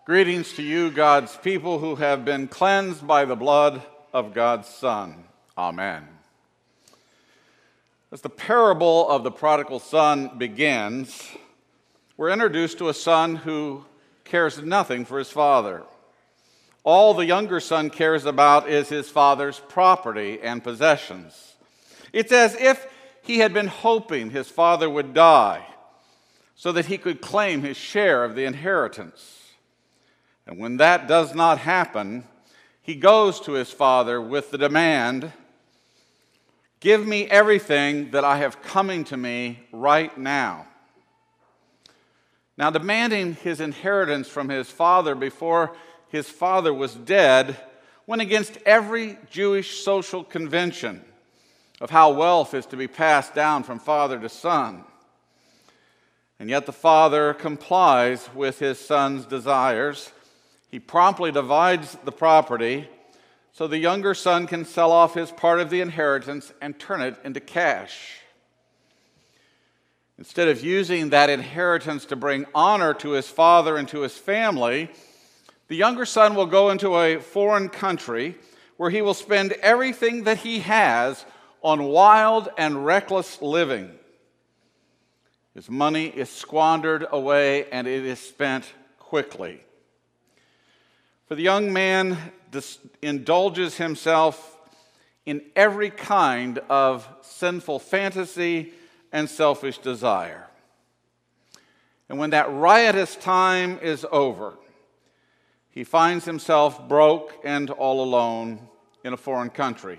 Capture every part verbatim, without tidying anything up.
Greetings to you, God's people who have been cleansed by the blood of God's Son. Amen. As the parable of the prodigal son begins, we're introduced to a son who cares nothing for his father. All the younger son cares about is his father's property and possessions. It's as if he had been hoping his father would die so that he could claim his share of the inheritance. And when that does not happen, he goes to his father with the demand, "Give me everything that I have coming to me right now." Now, demanding his inheritance from his father before his father was dead went against every Jewish social convention of how wealth is to be passed down from father to son. And yet the father complies with his son's desires. He promptly divides the property so the younger son can sell off his part of the inheritance and turn it into cash. Instead of using that inheritance to bring honor to his father and to his family, the younger son will go into a foreign country where he will spend everything that he has on wild and reckless living. His money is squandered away and it is spent quickly. For the young man dis- indulges himself in every kind of sinful fantasy and selfish desire. And when that riotous time is over, he finds himself broke and all alone in a foreign country.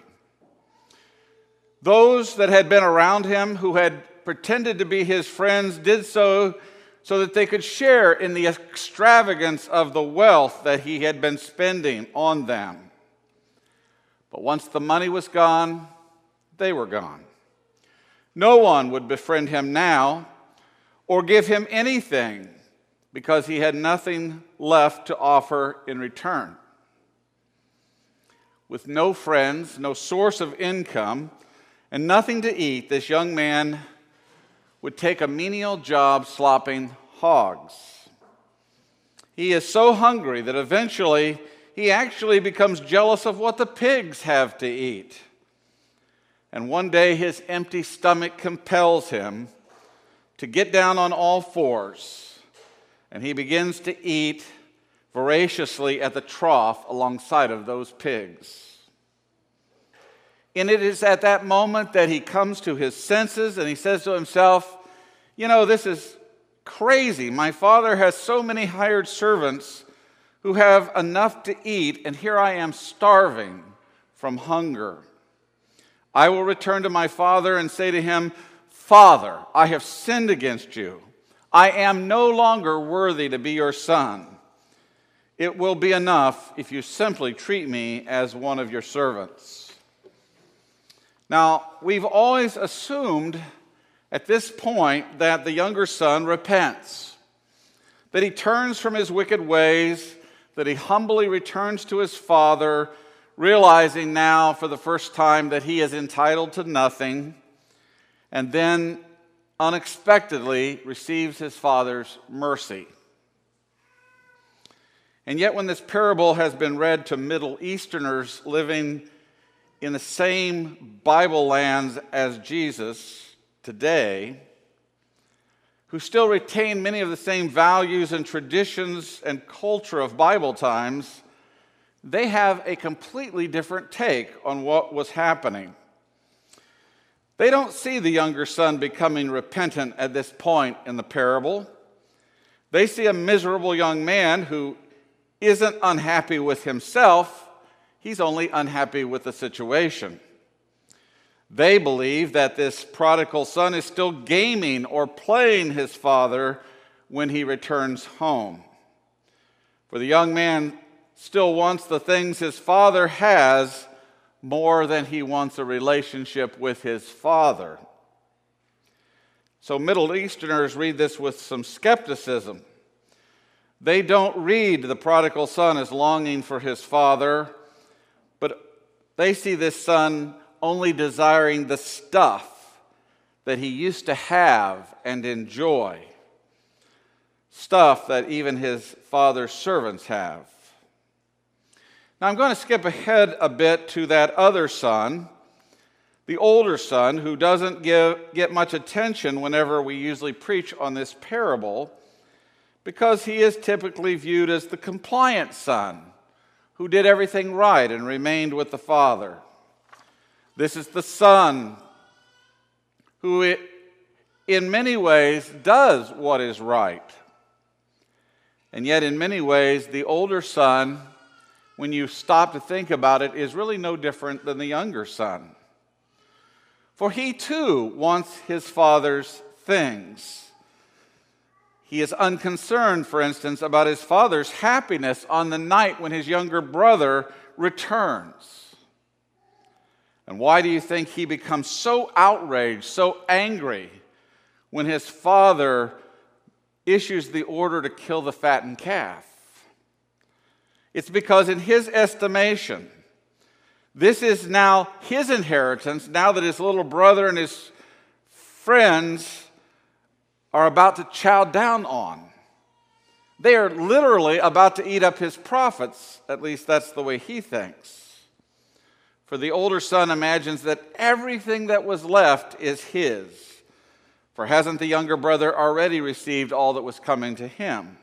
Those that had been around him, who had pretended to be his friends, did so so that they could share in the extravagance of the wealth that he had been spending on them. But once the money was gone, they were gone. No one would befriend him now or give him anything because he had nothing left to offer in return. With no friends, no source of income, and nothing to eat, this young man would take a menial job slopping hogs. He is so hungry that eventually he actually becomes jealous of what the pigs have to eat. And one day his empty stomach compels him to get down on all fours, and he begins to eat voraciously at the trough alongside of those pigs. And it is at that moment that he comes to his senses and he says to himself, "You know, this is crazy. My father has so many hired servants who have enough to eat, and here I am starving from hunger. I will return to my father and say to him, 'Father, I have sinned against you. I am no longer worthy to be your son. It will be enough if you simply treat me as one of your servants.'" Now, we've always assumed at this point that the younger son repents, that he turns from his wicked ways, that he humbly returns to his father, realizing now for the first time that he is entitled to nothing, and then unexpectedly receives his father's mercy. And yet when this parable has been read to Middle Easterners living in the same Bible lands as Jesus today, who still retain many of the same values and traditions and culture of Bible times, they have a completely different take on what was happening. They don't see the younger son becoming repentant at this point in the parable. They see a miserable young man who isn't unhappy with himself. He's only unhappy with the situation. They believe that this prodigal son is still gaming or playing his father when he returns home. For the young man still wants the things his father has more than he wants a relationship with his father. So Middle Easterners read this with some skepticism. They don't read the prodigal son as longing for his father, but they see this son only desiring the stuff that he used to have and enjoy. stuff that even his father's servants have. Now I'm going to skip ahead a bit to that other son, the older son, who doesn't give, get much attention whenever we usually preach on this parable, because he is typically viewed as the compliant son, who did everything right and remained with the father. This is the son who it, in many ways does what is right. And yet in many ways, the older son, when you stop to think about it, is really no different than the younger son. For he too wants his father's things. He is unconcerned, for instance, about his father's happiness on the night when his younger brother returns. And why do you think he becomes so outraged, so angry, when his father issues the order to kill the fattened calf? It's because in his estimation, this is now his inheritance, now that his little brother and his friends are about to chow down on. They are literally about to eat up his profits. At least that's the way he thinks. For the older son imagines that everything that was left is his. For hasn't the younger brother already received all that was coming to him?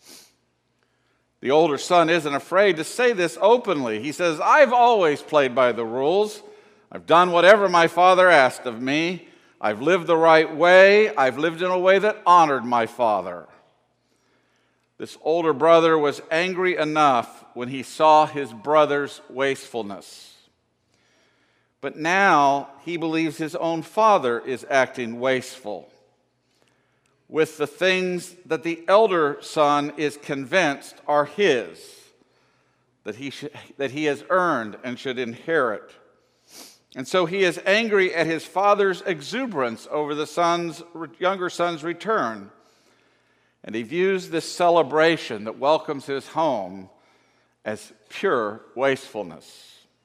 The older son isn't afraid to say this openly. He says, I've always played by the rules. I've done whatever my father asked of me. I've lived the right way. I've lived in a way that honored my father. This older brother was angry enough when he saw his brother's wastefulness. But now he believes his own father is acting wasteful with the things that the elder son is convinced are his, that he, should, that he has earned and should inherit. And so he is angry at his father's exuberance over the son's, younger son's return. And he views this celebration that welcomes his home as pure wastefulness.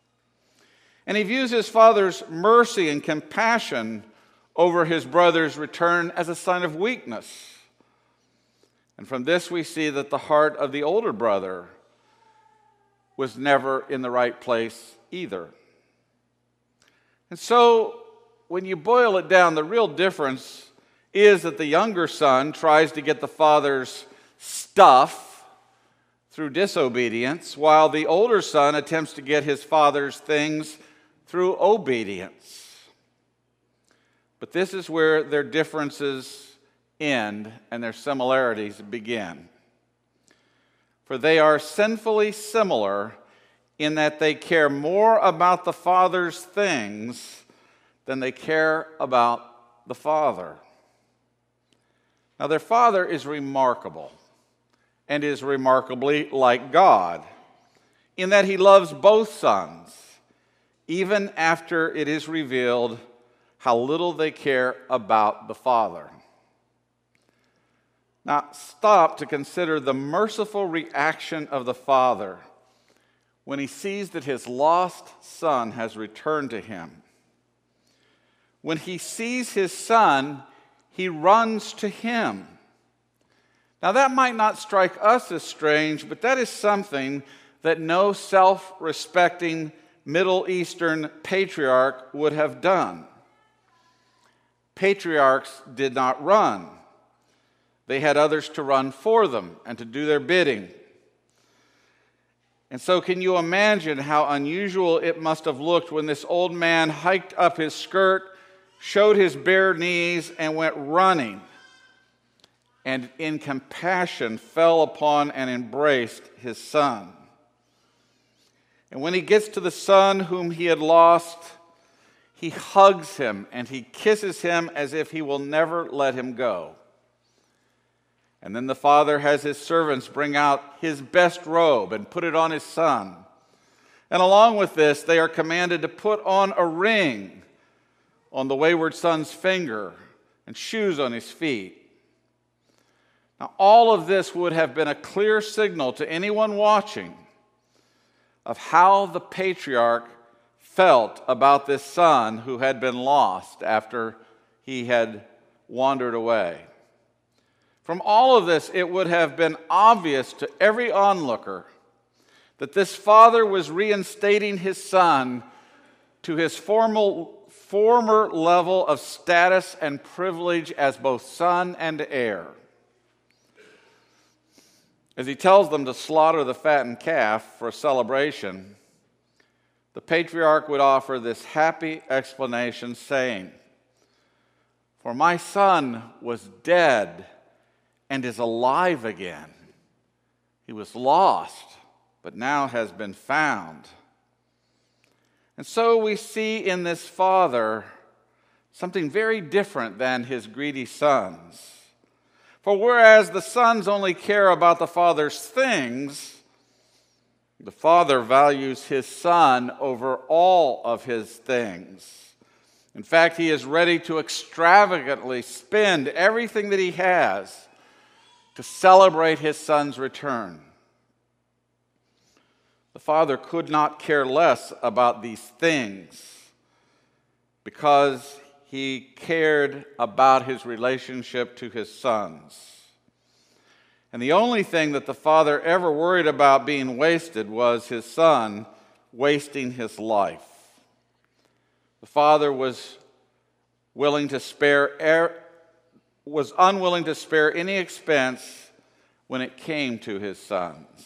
And he views his father's mercy and compassion over his brother's return as a sign of weakness. And from this we see that the heart of the older brother was never in the right place either. And so when you boil it down, the real difference is that the younger son tries to get the father's stuff through disobedience, while the older son attempts to get his father's things through obedience. But this is where their differences end and their similarities begin. For they are sinfully similar in that they care more about the father's things than they care about the father. Now, their father is remarkable and is remarkably like God in that he loves both sons, even after it is revealed how little they care about the father. Now, stop to consider the merciful reaction of the father when he sees that his lost son has returned to him. When he sees his son, he runs to him. Now, that might not strike us as strange, but that is something that no self-respecting Middle Eastern patriarch would have done. Patriarchs did not run. They had others to run for them and to do their bidding. And so can you imagine how unusual it must have looked when this old man hiked up his skirt, showed his bare knees, and went running, and in compassion fell upon and embraced his son. And when he gets to the son whom he had lost, he hugs him and he kisses him as if he will never let him go. And then the father has his servants bring out his best robe and put it on his son. And along with this, they are commanded to put on a ring on the wayward son's finger and shoes on his feet. Now, all of this would have been a clear signal to anyone watching of how the patriarch felt about this son who had been lost after he had wandered away. From all of this, it would have been obvious to every onlooker that this father was reinstating his son to his formal, former level of status and privilege as both son and heir. As he tells them to slaughter the fattened calf for a celebration, the patriarch would offer this happy explanation, saying, "For my son was dead and is alive again. He was lost, but now has been found." And so we see in this father something very different than his greedy sons. For whereas the sons only care about the father's things, the father values his son over all of his things. In fact, he is ready to extravagantly spend everything that he has to celebrate his son's return. The father could not care less about these things because he cared about his relationship to his sons. And the only thing that the father ever worried about being wasted was his son wasting his life. The father was willing to spare was unwilling to spare any expense when it came to his sons.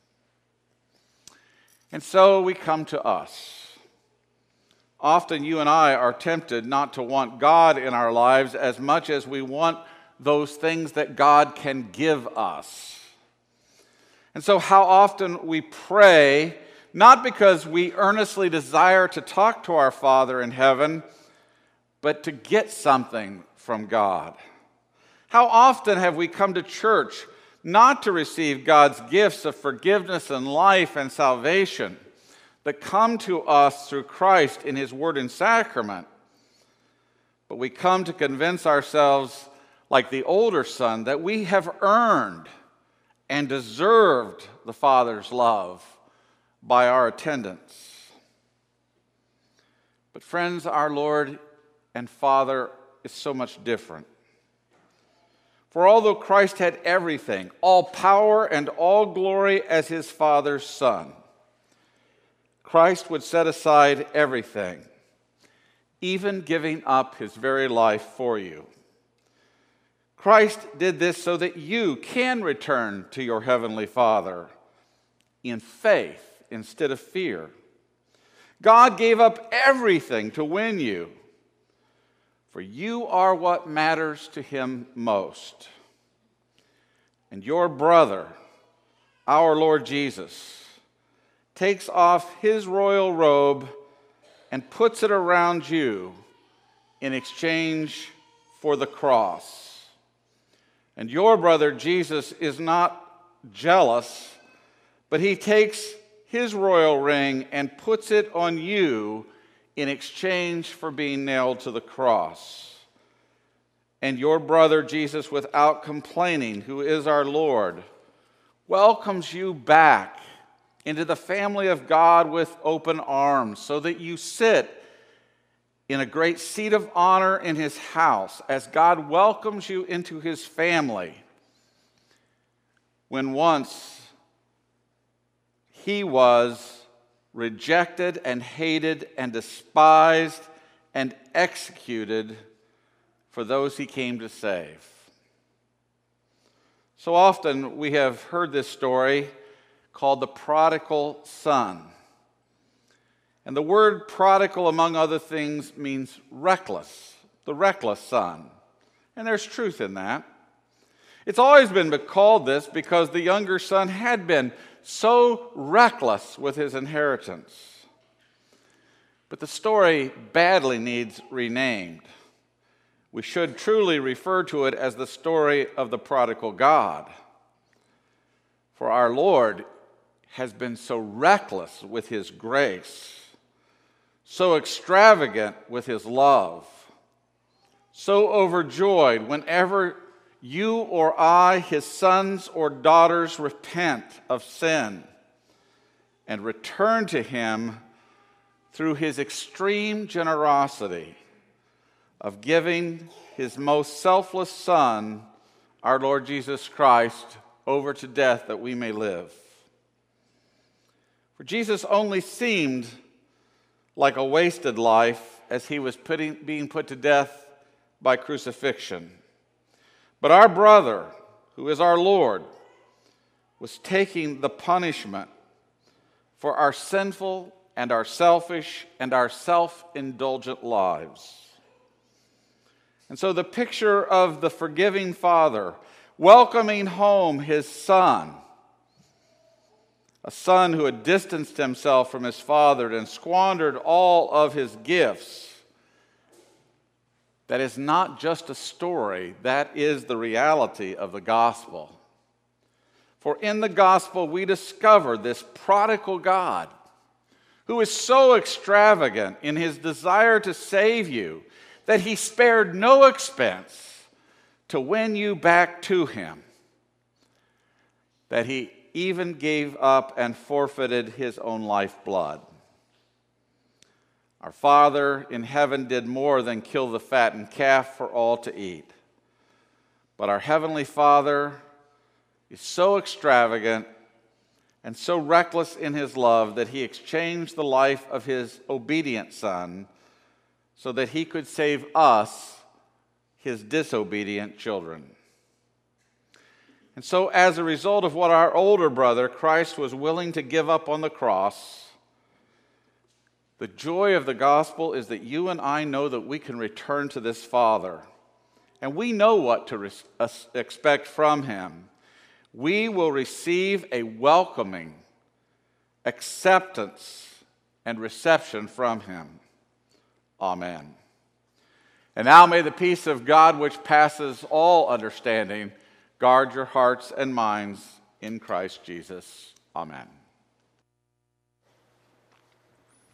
And so we come to us. Often you and I are tempted not to want God in our lives as much as we want those things that God can give us. And so how often we pray, not because we earnestly desire to talk to our Father in heaven, but to get something from God. How often have we come to church not to receive God's gifts of forgiveness and life and salvation that come to us through Christ in His Word and Sacrament, but we come to convince ourselves, like the older son, that we have earned and deserved the Father's love by our attendance. But friends, our Lord and Father is so much different. For although Christ had everything, all power and all glory as His Father's Son, Christ would set aside everything, even giving up His very life for you. Christ did this so that you can return to your Heavenly Father in faith instead of fear. God gave up everything to win you, for you are what matters to Him most. And your brother, our Lord Jesus, takes off His royal robe and puts it around you in exchange for the cross. And your brother Jesus is not jealous, but he takes his royal ring and puts it on you in exchange for being nailed to the cross. And your brother Jesus, without complaining, who is our Lord, welcomes you back into the family of God with open arms, so that you sit in a great seat of honor in His house as God welcomes you into His family, when once He was rejected and hated and despised and executed for those He came to save. So often we have heard this story called the prodigal son. And the word prodigal, among other things, means reckless, the reckless son. And there's truth in that. It's always been called this because the younger son had been so reckless with his inheritance. But the story badly needs renamed. We should truly refer to it as the story of the prodigal God. For our Lord has been so reckless with His grace, so extravagant with His love, so overjoyed whenever you or I, His sons or daughters, repent of sin and return to Him through His extreme generosity of giving His most selfless Son, our Lord Jesus Christ over to death that we may live. For Jesus only seemed like a wasted life as he was putting, being put to death by crucifixion. But our brother, who is our Lord, was taking the punishment for our sinful and our selfish and our self-indulgent lives. And so the picture of the forgiving Father welcoming home his Son, a son who had distanced himself from his father and squandered all of his gifts, that is not just a story, that is the reality of the gospel. For in the gospel we discover this prodigal God who is so extravagant in his desire to save you that he spared no expense to win you back to him, that he even gave up and forfeited his own lifeblood. Our Father in heaven did more than kill the fattened calf for all to eat. But our Heavenly Father is so extravagant and so reckless in his love that he exchanged the life of his obedient Son so that he could save us, his disobedient children. And so as a result of what our older brother, Christ, was willing to give up on the cross, the joy of the gospel is that you and I know that we can return to this Father, and we know what to res- expect from him. We will receive a welcoming acceptance and reception from him. Amen. And now may the peace of God, which passes all understanding, guard your hearts and minds in Christ Jesus. Amen.